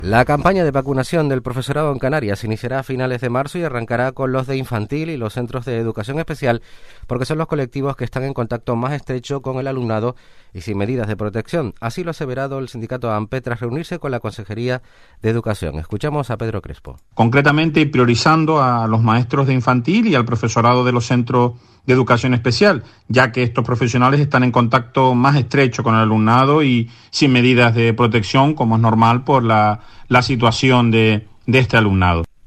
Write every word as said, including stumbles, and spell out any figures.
La campaña de vacunación del profesorado en Canarias iniciará a finales de marzo y arrancará con los de infantil y los centros de educación especial, porque son los colectivos que están en contacto más estrecho con el alumnado y sin medidas de protección. Así lo ha aseverado el sindicato AMPE tras reunirse con la Consejería de Educación. Escuchamos a Pedro Crespo. Concretamente, priorizando a los maestros de infantil y al profesorado de los centros de educación especial, ya que estos profesionales están en contacto más estrecho con el alumnado y sin medidas de protección, como es normal por la, la situación de, de este alumnado.